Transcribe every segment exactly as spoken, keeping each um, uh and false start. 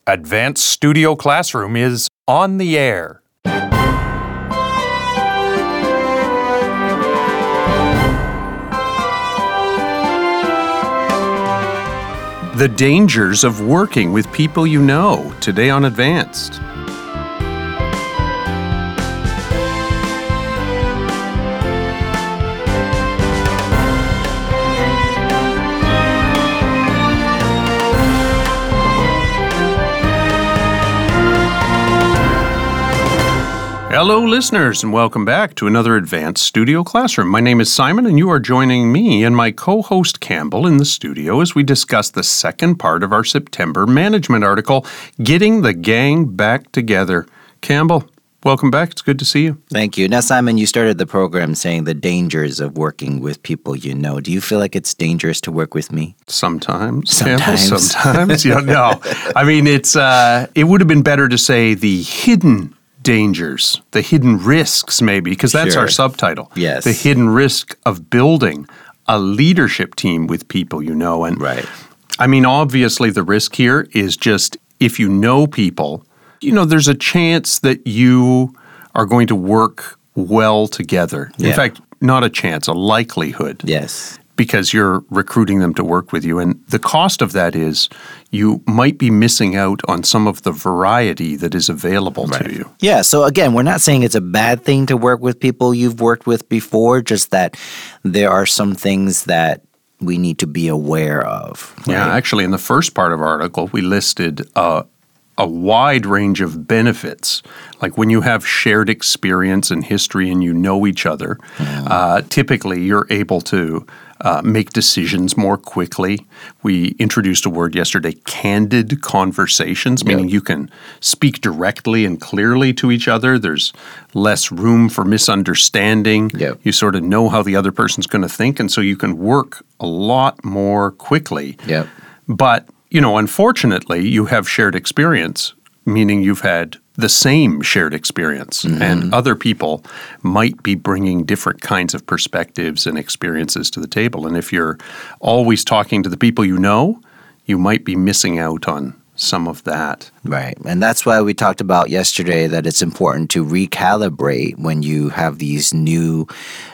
Advanced Studio Classroom is on the air. The dangers of working with people you know, today on Advanced. Hello, listeners, and welcome back to another Advanced Studio Classroom. My name is Simon, and you are joining me and my co-host Campbell in the studio as we discuss the second part of our September management article, Getting the Gang Back Together. Campbell, welcome back. It's good to see you. Thank you. Now, Simon, you started the program saying the dangers of working with people you know. Do you feel like it's dangerous to work with me? Sometimes. Sometimes. Campbell, sometimes. Yeah, no. I mean, it's uh, it would have been better to say the hidden dangers, the hidden risks maybe, because that's Sure. our subtitle. Yes. The hidden risk of building a leadership team with people you know. And Right. I mean, obviously the risk here is just if you know people, you know, there's a chance that you are going to work well together. In Yeah. fact, not a chance, a likelihood. Yes. Because you're recruiting them to work with you. And the cost of that is you might be missing out on some of the variety that is available Right. to you. Yeah. So again, we're not saying it's a bad thing to work with people you've worked with before, just that there are some things that we need to be aware of. Right? Yeah, actually, in the first part of our article, we listed uh, a wide range of benefits. Like when you have shared experience and history and you know each other, mm. uh, typically you're able to uh, make decisions more quickly. We introduced a word yesterday, candid conversations, meaning Yep. you can speak directly and clearly to each other. There's less room for misunderstanding. Yep. You sort of know how the other person's going to think, and so you can work a lot more quickly. Yep. But you know, unfortunately, you have shared experience, meaning you've had the same shared experience, mm-hmm. and other people might be bringing different kinds of perspectives and experiences to the table. And if you're always talking to the people you know, you might be missing out on some of that. Right. And that's why we talked about yesterday that it's important to recalibrate when you have these new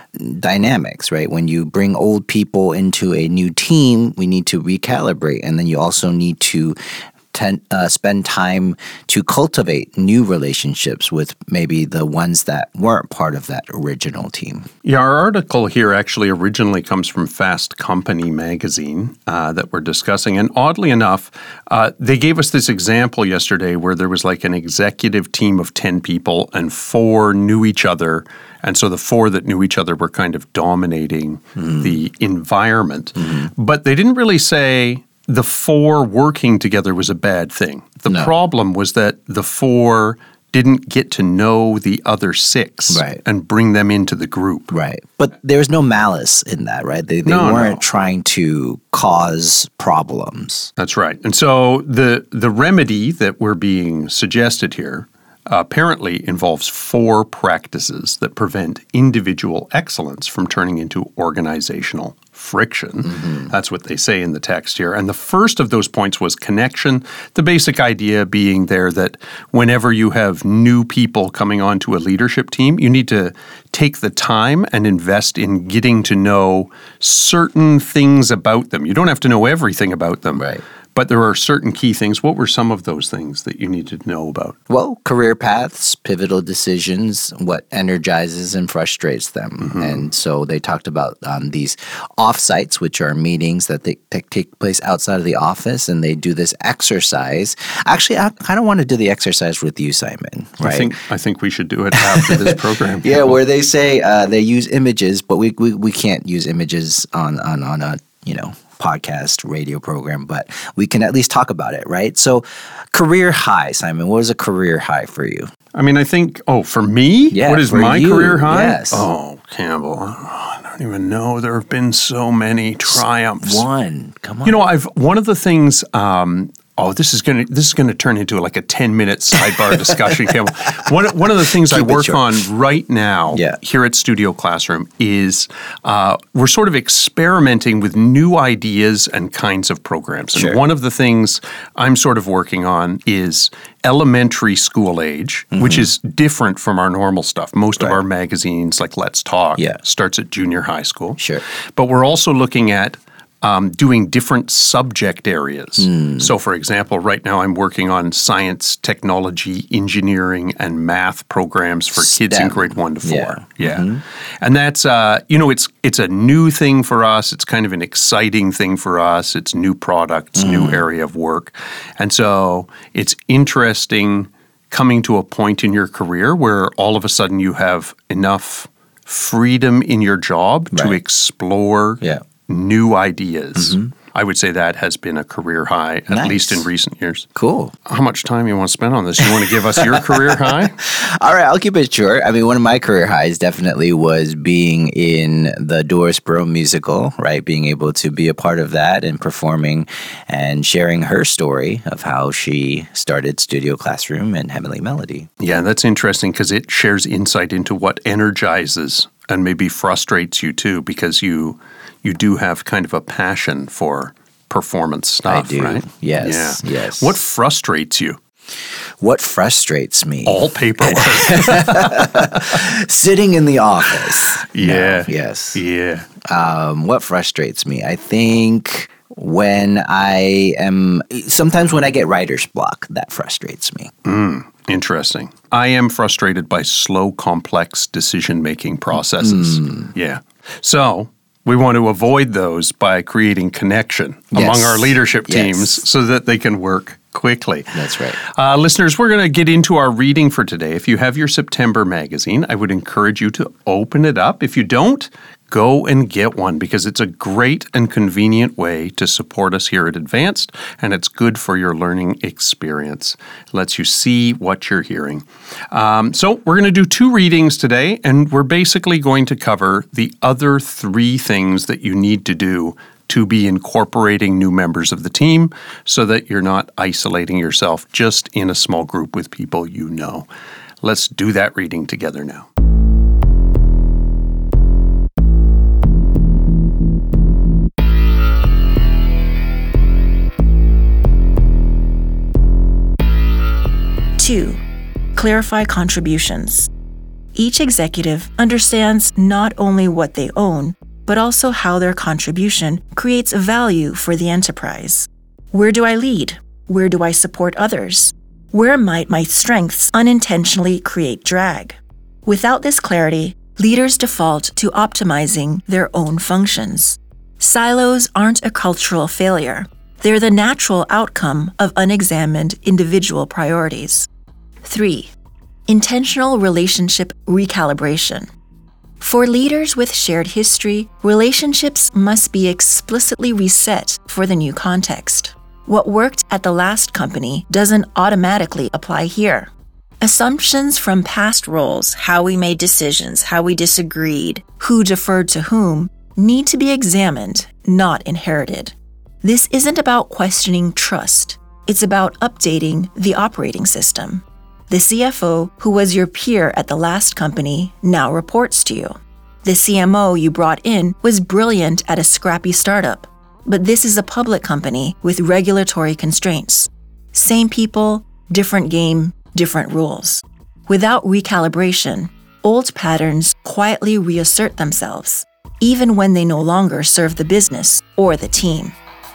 dynamics, right? When you bring old people into a new team, we need to recalibrate. And then you also need to ten, uh, spend time to cultivate new relationships with maybe the ones that weren't part of that original team. Yeah, our article here actually originally comes from Fast Company magazine uh, that we're discussing. And oddly enough, uh, they gave us this example yesterday where there was like an executive team of ten people and four knew each other. And so the four that knew each other were kind of dominating mm. the environment. Mm-hmm. But they didn't really say the four working together was a bad thing. The no. problem was that the four didn't get to know the other six right. and bring them into the group. Right. But there was no malice in that, right? They, they no, weren't no. trying to cause problems. That's right. And so the the remedy that we're being suggested here Uh, apparently involves four practices that prevent individual excellence from turning into organizational friction. Mm-hmm. That's what they say in the text here. And the first of those points was connection, the basic idea being there that whenever you have new people coming onto a leadership team, you need to take the time and invest in getting to know certain things about them. You don't have to know everything about them. Right. But there are certain key things. What were some of those things that you needed to know about? Well, career paths, pivotal decisions, what energizes and frustrates them. Mm-hmm. And so they talked about um, these offsites, which are meetings that they, they take place outside of the office, and they do this exercise. Actually, I kind of want to do the exercise with you, Simon. Right? I think I think we should do it after this program. Yeah, where they say uh, they use images, but we, we we can't use images on on on a you know. podcast, radio program, but we can at least talk about it, right? So career high, Simon, what is a career high for you? I mean, I think, oh, for me? Yeah, what is for my you, career high? Yes. Oh, Campbell, I don't even know. There have been so many triumphs. One, come on. You know, I've one of the things um, Oh, this is going to this is going to turn into like a ten minute sidebar discussion, Campbell. One one of the things Keep I work on right now yeah. here at Studio Classroom is uh, we're sort of experimenting with new ideas and kinds of programs. And sure. one of the things I'm sort of working on is elementary school age, mm-hmm. which is different from our normal stuff. Most right. of our magazines, like Let's Talk, yeah. starts at junior high school. Sure. But we're also looking at Um, doing different subject areas. Mm. So, for example, right now I'm working on science, technology, engineering, and math programs for STEM. kids in grade one to four. Yeah, yeah. Mm-hmm. And that's uh, you know, it's it's a new thing for us. It's kind of an exciting thing for us. It's new products, mm. new area of work, and so it's interesting coming to a point in your career where all of a sudden you have enough freedom in your job right. to explore. Yeah. new ideas. Mm-hmm. I would say that has been a career high, at nice. least in recent years. Cool. How much time you want to spend on this? You want to give us your career high? All right, I'll keep it short. I mean, one of my career highs definitely was being in the Doris Burrow musical, right? Being able to be a part of that and performing and sharing her story of how she started Studio Classroom and Heavenly Melody. Yeah, that's interesting because it shares insight into what energizes and maybe frustrates you too, because you you do have kind of a passion for performance stuff, I do. right? Yes, yeah. yes. What frustrates you? What frustrates me? All paperwork. Sitting in the office. Yeah. No, yes. Yeah. Um, what frustrates me? I think when I am, sometimes when I get writer's block, that frustrates me. Mm. Interesting. I am frustrated by slow, complex decision-making processes. Mm. Yeah. So we want to avoid those by creating connection yes. among our leadership teams yes. so that they can work quickly. That's right. Uh, listeners, we're going to get into our reading for today. If you have your September magazine, I would encourage you to open it up. If you don't, go and get one because it's a great and convenient way to support us here at Advanced, and it's good for your learning experience. It lets you see what you're hearing. Um, so we're going to do two readings today, and we're basically going to cover the other three things that you need to do to be incorporating new members of the team so that you're not isolating yourself just in a small group with people you know. Let's do that reading together now. Two, clarify contributions. Each executive understands not only what they own, but also how their contribution creates value for the enterprise. Where do I lead? Where do I support others? Where might my strengths unintentionally create drag? Without this clarity, leaders default to optimizing their own functions. Silos aren't a cultural failure. They're the natural outcome of unexamined individual priorities. Three, intentional relationship recalibration. For leaders with shared history, relationships must be explicitly reset for the new context. What worked at the last company doesn't automatically apply here. Assumptions from past roles, how we made decisions, how we disagreed, who deferred to whom, need to be examined, not inherited. This isn't about questioning trust. It's about updating the operating system. The C F O, who was your peer at the last company, now reports to you. The C M O you brought in was brilliant at a scrappy startup, but this is a public company with regulatory constraints. Same people, different game, different rules. Without recalibration, old patterns quietly reassert themselves, even when they no longer serve the business or the team.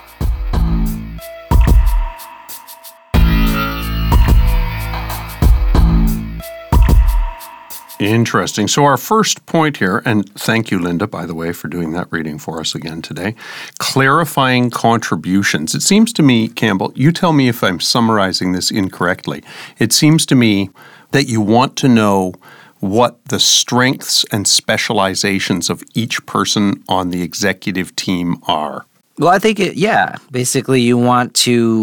Interesting. So our first point here, and thank you, Linda, by the way, for doing that reading for us again today, clarifying contributions. It seems to me, Campbell, you tell me if I'm summarizing this incorrectly. It seems to me that you want to know what the strengths and specializations of each person on the executive team are. Well, I think, it, yeah, basically you want to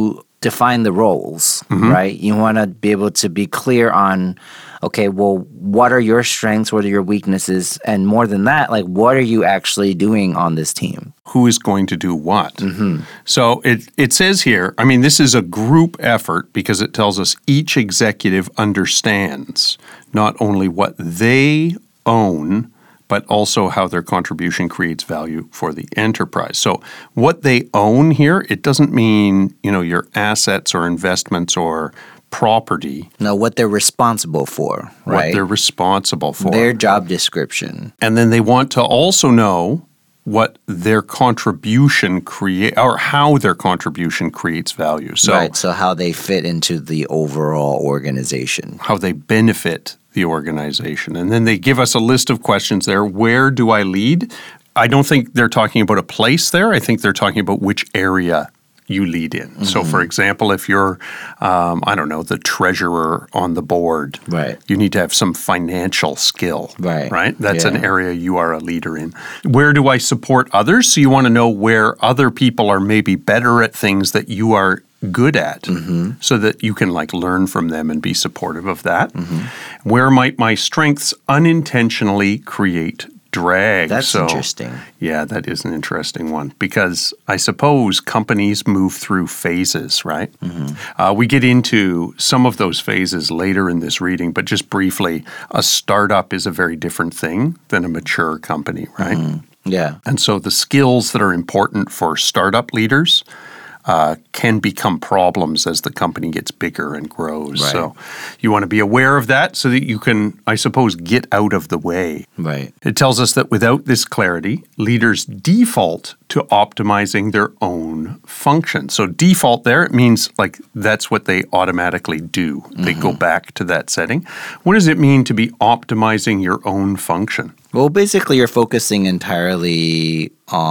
define the roles, right? You want to be able to be clear on, okay, well, what are your strengths? What are your weaknesses? And more than that, like, what are you actually doing on this team? Who is going to do what? Mm-hmm. So it, it says here, I mean, this is a group effort because it tells us each executive understands not only what they own, but also how their contribution creates value for the enterprise. So what they own here, it doesn't mean, you know, your assets or investments or property. No, what they're responsible for, right? What they're responsible for. Their job description. And then they want to also know what their contribution create or how their contribution creates value. So right, so how they fit into the overall organization. How they benefit the organization. And then they give us a list of questions there. Where do I lead? I don't think they're talking about a place there. I think they're talking about which area you lead in. Mm-hmm. So, for example, if you're, um, I don't know, the treasurer on the board, right, you need to have some financial skill, right? Right? That's yeah. an area you are a leader in. Where do I support others? So you want to know where other people are maybe better at things that you are good at, mm-hmm. so that you can like learn from them and be supportive of that. Mm-hmm. Where might my strengths unintentionally create drag? That's so, interesting. Yeah, that is an interesting one because I suppose companies move through phases, right? Mm-hmm. Uh, we get into some of those phases later in this reading, but just briefly, a startup is a very different thing than a mature company, right? Mm-hmm. Yeah. And so the skills that are important for startup leaders Uh, can become problems as the company gets bigger and grows. Right. So you want to be aware of that so that you can, I suppose, get out of the way. Right. It tells us that without this clarity, leaders default to optimizing their own function. So default there, it means like that's what they automatically do. Mm-hmm. They go back to that setting. What does it mean to be optimizing your own function? Well, basically you're focusing entirely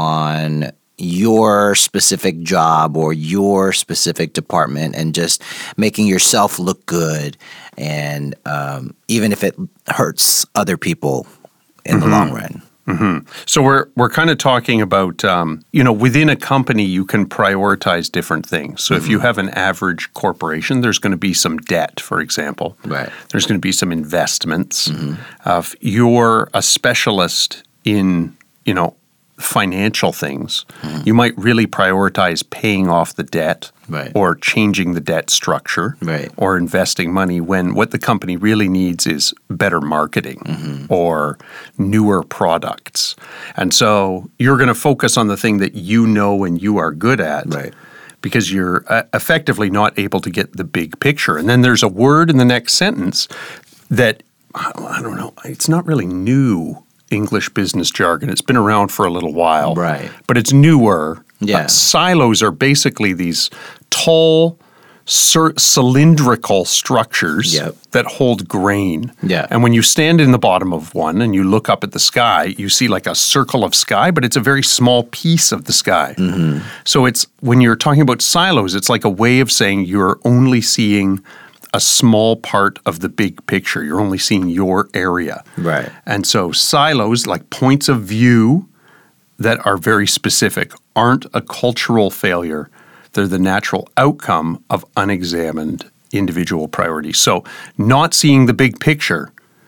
on your specific job or your specific department and just making yourself look good, and um, even if it hurts other people in mm-hmm. the long run. Mm-hmm. So we're we're kind of talking about, um, you know, within a company you can prioritize different things. So mm-hmm. if you have an average corporation, there's going to be some debt, for example. Right. There's going to be some investments. Mm-hmm. Uh, if you're a specialist in, you know, financial things, mm-hmm. you might really prioritize paying off the debt, right, or changing the debt structure, right, or investing money when what the company really needs is better marketing, mm-hmm. or newer products. And so you're going to focus on the thing that you know and you are good at, right, because you're uh, effectively not able to get the big picture. And then there's a word in the next sentence that, I don't know, it's not really new English business jargon. It's been around for a little while. Right. But it's newer. Yeah. Uh, silos are basically these tall, cir- cylindrical structures yep. that hold grain. Yeah. And when you stand in the bottom of one and you look up at the sky, you see like a circle of sky, but it's a very small piece of the sky. Mm-hmm. So it's when you're talking about silos, it's like a way of saying you're only seeing a small part of the big picture. You're only seeing your area. Right. And so silos, like points of view that are very specific, aren't a cultural failure. They're the natural outcome of unexamined individual priorities. So not seeing the big picture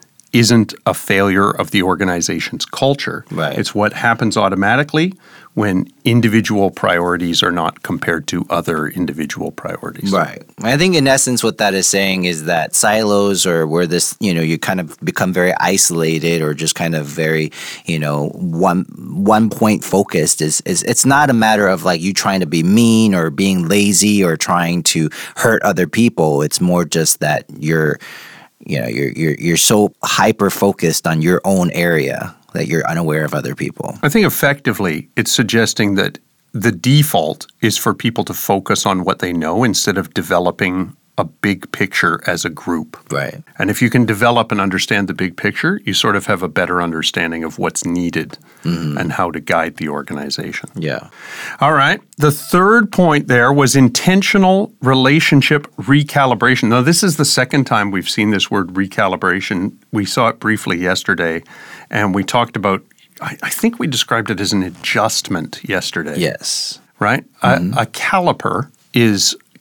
isn't a failure of the organization's culture. Right. It's what happens automatically when individual priorities are not compared to other individual priorities. Right. I think in essence what that is saying is that silos, or where this, you know, you kind of become very isolated or just kind of very, you know, one one point focused is, is it's not a matter of like you trying to be mean or being lazy or trying to hurt other people. It's more just that you're You know, you're you're you're so hyper focused on your own area that you're unaware of other people. I think effectively it's suggesting that the default is for people to focus on what they know instead of developing a big picture as a group. Right. And if you can develop and understand the big picture, you sort of have a better understanding of what's needed mm-hmm. and how to guide the organization. Yeah. All right. The third point there was intentional relationship recalibration. Now, this is the second time we've seen this word recalibration. We saw it briefly yesterday, and we talked about, I, I think we described it as an adjustment yesterday. Yes. Right? Mm-hmm. A, a caliper is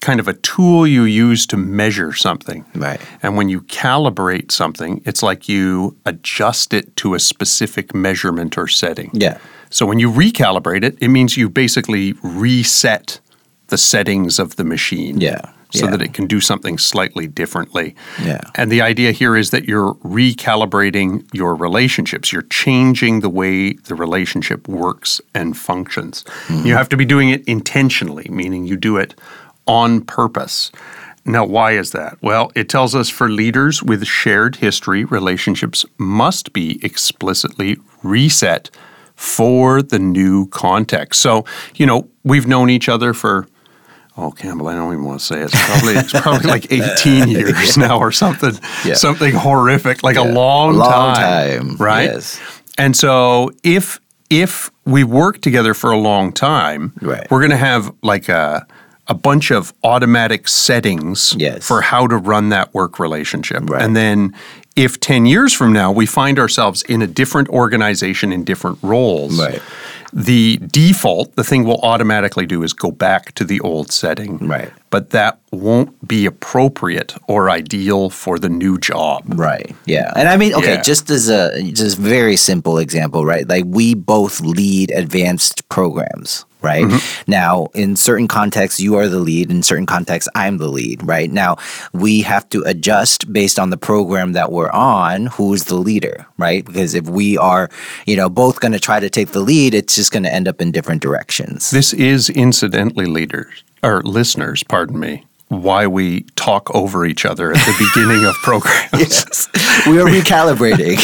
kind of a tool you use to measure something. Right. And when you calibrate something, it's like you adjust it to a specific measurement or setting. Yeah. So when you recalibrate it, it means you basically reset the settings of the machine. Yeah. So yeah. that it can do something slightly differently. Yeah. And the idea here is that you're recalibrating your relationships. You're changing the way the relationship works and functions. Mm-hmm. You have to be doing it intentionally, meaning you do it on purpose. Now, why is that? Well, it tells us for leaders with shared history, relationships must be explicitly reset for the new context. So, you know, we've known each other for Oh, Campbell, I don't even want to say it. It's probably it's probably like eighteen years now or something, yeah. something horrific, like yeah. a long, a long time, time, right? Yes. And so if if we work together for a long time, right. we're going to have like a a bunch of automatic settings yes. for how to run that work relationship. Right. And then if ten years from now we find ourselves in a different organization in different roles, right. the default, the thing we'll automatically do is go back to the old setting. Right. But that won't be appropriate or ideal for the new job. Right. Yeah. And I mean, okay, yeah. just as a just very simple example, right? Like we both lead advanced programs. Right. Mm-hmm. Now, in certain contexts, you are the lead. In certain contexts, I'm the lead. Right. Now, we have to adjust based on the program that we're on, who's the leader. Right. Because if we are, you know, both going to try to take the lead, it's just going to end up in different directions. This is incidentally, leaders or listeners, pardon me, why we talk over each other at the beginning of programs. Yes. We are recalibrating.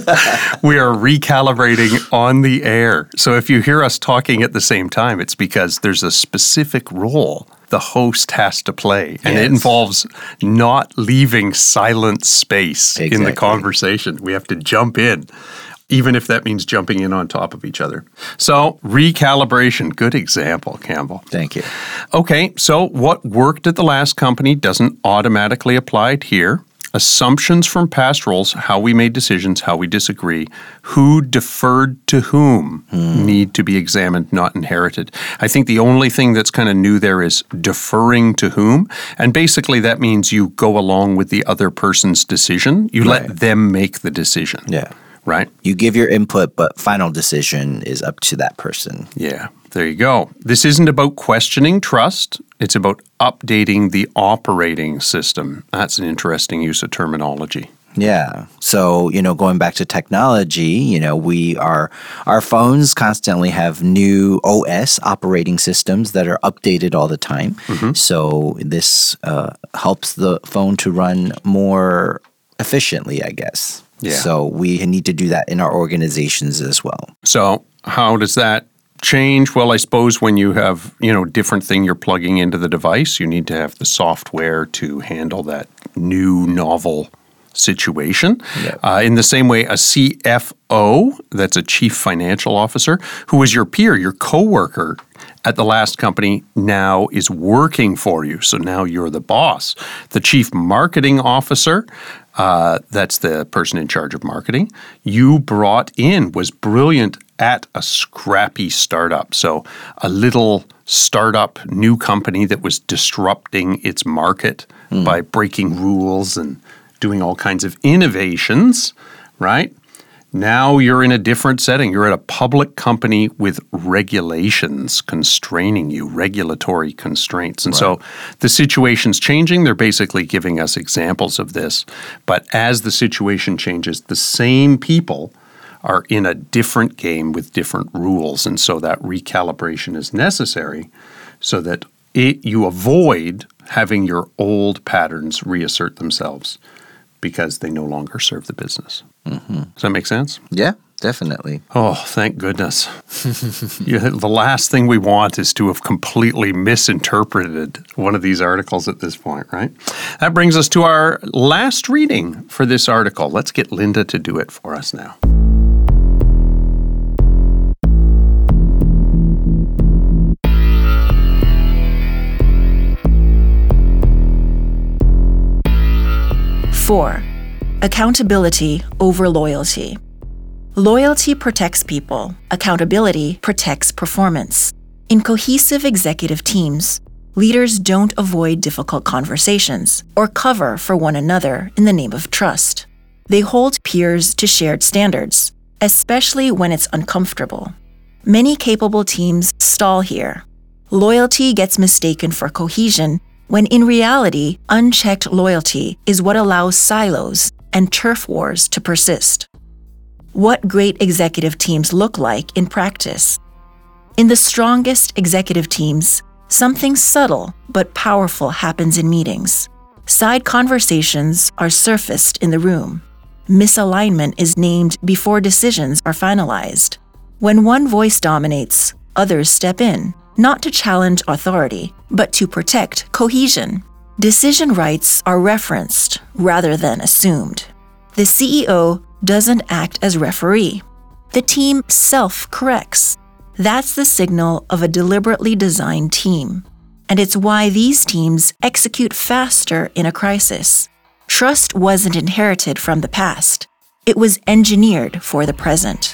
We are recalibrating on the air. So if you hear us talking at the same time, it's because there's a specific role the host has to play. And yes. it involves not leaving silent space exactly. in the conversation. We have to jump in, even if that means jumping in on top of each other. So recalibration, good example, Campbell. Thank you. Okay, so what worked at the last company doesn't automatically apply here. Assumptions from past roles, how we made decisions, how we disagree, who deferred to whom hmm. need to be examined, not inherited. I think the only thing that's kind of new there is deferring to whom. And basically that means you go along with the other person's decision. You right. let them make the decision. Yeah. Right? You give your input, but final decision is up to that person. Yeah, there you go. This isn't about questioning trust. It's about updating the operating system. That's an interesting use of terminology. Yeah. So, you know, going back to technology, you know, we are, our phones constantly have new O S operating systems that are updated all the time. Mm-hmm. So this uh, helps the phone to run more efficiently, I guess. Yeah. So we need to do that in our organizations as well. So how does that change? Well, I suppose when you have, you know, different thing you're plugging into the device, you need to have the software to handle that new novel situation. Yep. Uh, in the same way, a C F O, that's a chief financial officer, who was your peer, your coworker at the last company, now is working for you. So now you're the boss. The chief marketing officer, uh, that's the person in charge of marketing, you brought in, was brilliant at a scrappy startup. So a little startup new company that was disrupting its market mm. by breaking rules and doing all kinds of innovations, right? Now you're in a different setting. You're at a public company with regulations constraining you, regulatory constraints. And right. so the situation's changing. They're basically giving us examples of this. But as the situation changes, the same people are in a different game with different rules. And so that recalibration is necessary so that it, you avoid having your old patterns reassert themselves because they no longer serve the business. Mm-hmm. Does that make sense? Yeah, definitely. Oh, thank goodness. yeah, the last thing we want is to have completely misinterpreted one of these articles at this point, right? That brings us to our last reading for this article. Let's get Linda to do it for us now. Four, accountability over loyalty. Loyalty protects people. Accountability protects performance. In cohesive executive teams, Leaders don't avoid difficult conversations or cover for one another in the name of trust. They hold peers to shared standards, especially when it's uncomfortable. Many capable teams stall here. Loyalty gets mistaken for cohesion, when in reality, unchecked loyalty is what allows silos and turf wars to persist. What great executive teams look like in practice. In the strongest executive teams, something subtle but powerful happens in meetings. Side conversations are surfaced in the room. Misalignment is named before decisions are finalized. When one voice dominates, others step in, not to challenge authority, but to protect cohesion. Decision rights are referenced rather than assumed. The C E O doesn't act as referee. The team self-corrects. That's the signal of a deliberately designed team. And it's why these teams execute faster in a crisis. Trust wasn't inherited from the past. It was engineered for the present.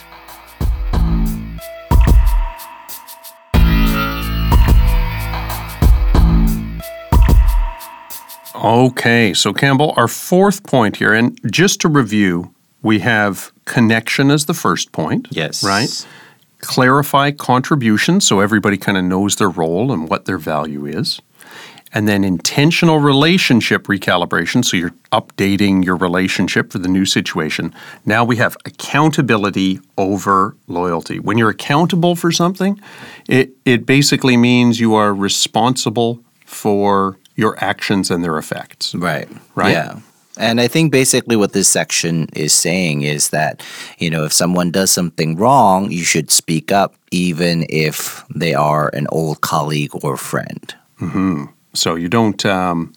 Okay, so Campbell, our fourth point here, and just to review, we have connection as the first point. Yes. Right? Clarify contribution, so everybody kind of knows their role and what their value is. And then intentional relationship recalibration, so you're updating your relationship for the new situation. Now we have accountability over loyalty. When you're accountable for something, it, it basically means you are responsible for your actions and their effects. Right. Right? Yeah. And I think basically what this section is saying is that, you know, if someone does something wrong, you should speak up even if they are an old colleague or friend. Mm-hmm. So you don't um,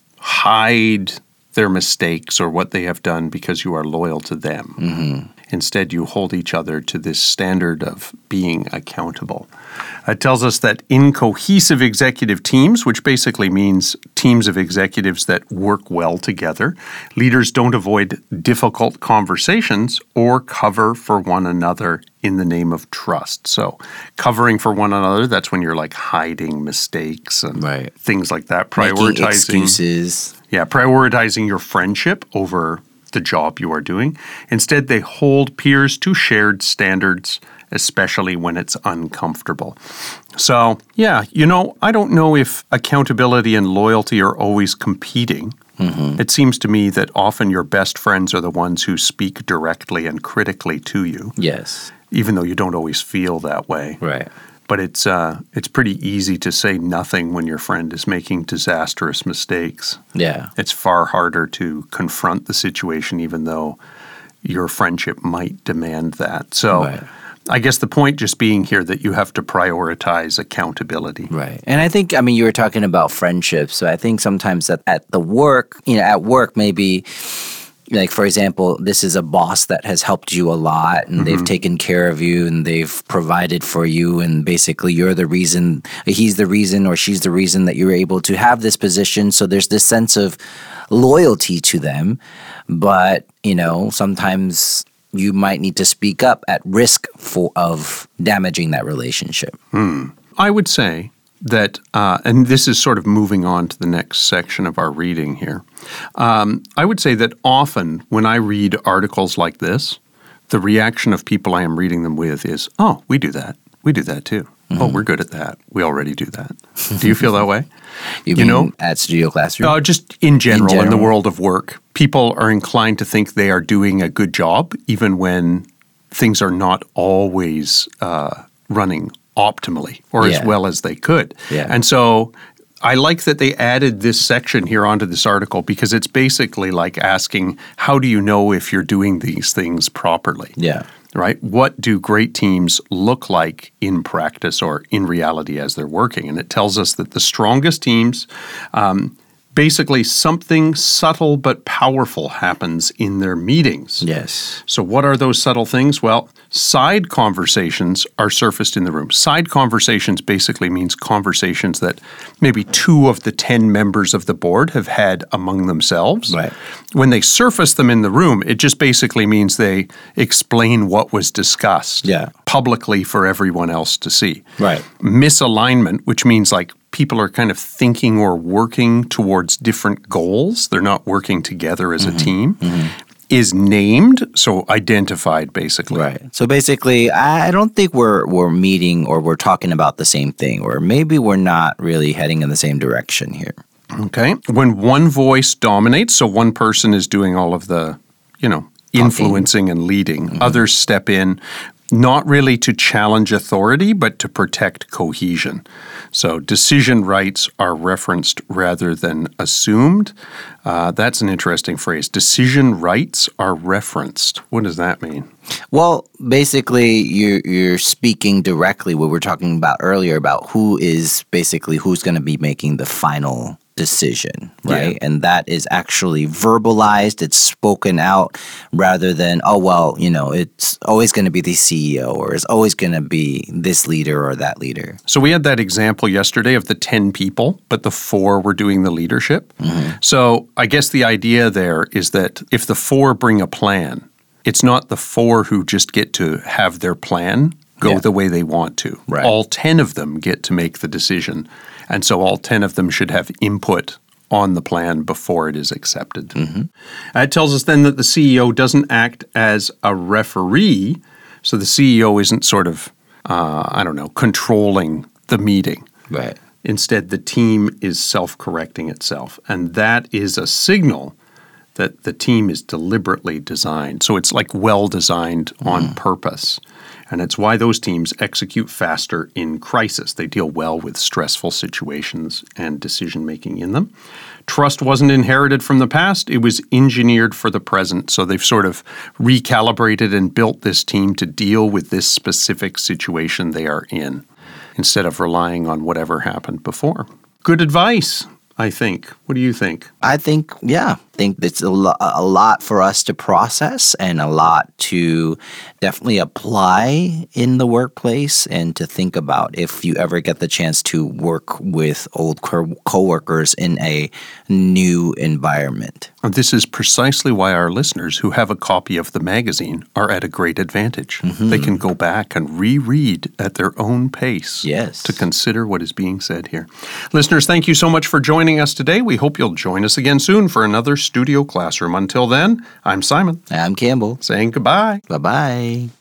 hide their mistakes or what they have done because you are loyal to them. Mm-hmm. Instead, you hold each other to this standard of being accountable. It tells us that in cohesive executive teams, which basically means teams of executives that work well together, leaders don't avoid difficult conversations or cover for one another in the name of trust. So covering for one another, that's when you're like hiding mistakes and right. things like that. Prioritizing. Making Prioritizing excuses. Yeah, prioritizing your friendship over the job you are doing. Instead, they hold peers to shared standards, especially when it's uncomfortable. So, yeah, you know, I don't know if accountability and loyalty are always competing. Mm-hmm. It seems to me that often your best friends are the ones who speak directly and critically to you. Yes. Even though you don't always feel that way. Right. But it's uh, it's pretty easy to say nothing when your friend is making disastrous mistakes. Yeah. It's far harder to confront the situation, even though your friendship might demand that. So right. I guess the point just being here that you have to prioritize accountability. Right. And I think, I mean, you were talking about friendships. So I think sometimes that at the work, you know, at work maybe, like, for example, this is a boss that has helped you a lot and mm-hmm. they've taken care of you and they've provided for you. And basically you're the reason, he's the reason or she's the reason that you're able to have this position. So there's this sense of loyalty to them. But, you know, sometimes you might need to speak up at risk for of damaging that relationship. Hmm. I would say that, uh, and this is sort of moving on to the next section of our reading here. Um, I would say that often when I read articles like this, the reaction of people I am reading them with is, oh, we do that. We do that too. Mm-hmm. Oh, we're good at that. We already do that. Do you feel that way? you, you mean know, at Studio Classroom? Uh, just in general, in general, in the world of work. People are inclined to think they are doing a good job, even when things are not always uh, running optimally or yeah. as well as they could. Yeah. And so I like that they added this section here onto this article because it's basically like asking, how do you know if you're doing these things properly? Yeah. Right? What do great teams look like in practice or in reality as they're working? And it tells us that the strongest teams, um, basically something subtle but powerful happens in their meetings. Yes. So what are those subtle things? Well, side conversations are surfaced in the room. Side conversations basically means conversations that maybe two of the ten members of the board have had among themselves. Right. When they surface them in the room, it just basically means they explain what was discussed yeah. publicly for everyone else to see. Right. Misalignment, which means like people are kind of thinking or working towards different goals, they're not working together as mm-hmm. a team, mm-hmm. is named, so identified basically. Right. So basically, I don't think we're we're meeting or we're talking about the same thing, or maybe we're not really heading in the same direction here. Okay. When one voice dominates, so one person is doing all of the, you know, influencing and leading, mm-hmm. others step in, not really to challenge authority, but to protect cohesion. So decision rights are referenced rather than assumed. Uh, that's an interesting phrase. Decision rights are referenced. What does that mean? Well, basically, you're, you're speaking directly what we were talking about earlier about who is basically who's going to be making the final decision, right? Yeah. And that is actually verbalized, it's spoken out rather than, oh, well, you know, it's always going to be the C E O or it's always going to be this leader or that leader. So we had that example yesterday of the ten people, but the four were doing the leadership. Mm-hmm. So I guess the idea there is that if the four bring a plan, it's not the four who just get to have their plan go yeah. the way they want to. Right. All ten of them get to make the decision. And so all ten of them should have input on the plan before it is accepted. Mm-hmm. That tells us then that the C E O doesn't act as a referee. So the C E O isn't sort of, uh, I don't know, controlling the meeting. Right. Instead, the team is self-correcting itself. And that is a signal that the team is deliberately designed. So it's like well-designed on mm. purpose. And it's why those teams execute faster in crisis. They deal well with stressful situations and decision-making in them. Trust wasn't inherited from the past. It was engineered for the present. So they've sort of recalibrated and built this team to deal with this specific situation they are in, instead of relying on whatever happened before. Good advice, I think. What do you think? I think, yeah, I think it's a, lo- a lot for us to process and a lot to definitely apply in the workplace and to think about if you ever get the chance to work with old co- coworkers in a new environment. And this is precisely why our listeners who have a copy of the magazine are at a great advantage. Mm-hmm. They can go back and reread at their own pace yes. to consider what is being said here. Listeners, thank you so much for joining us today. We hope you'll join us again soon for another Studio Classroom. Until then, I'm Simon. I'm Campbell. Saying goodbye. Bye-bye.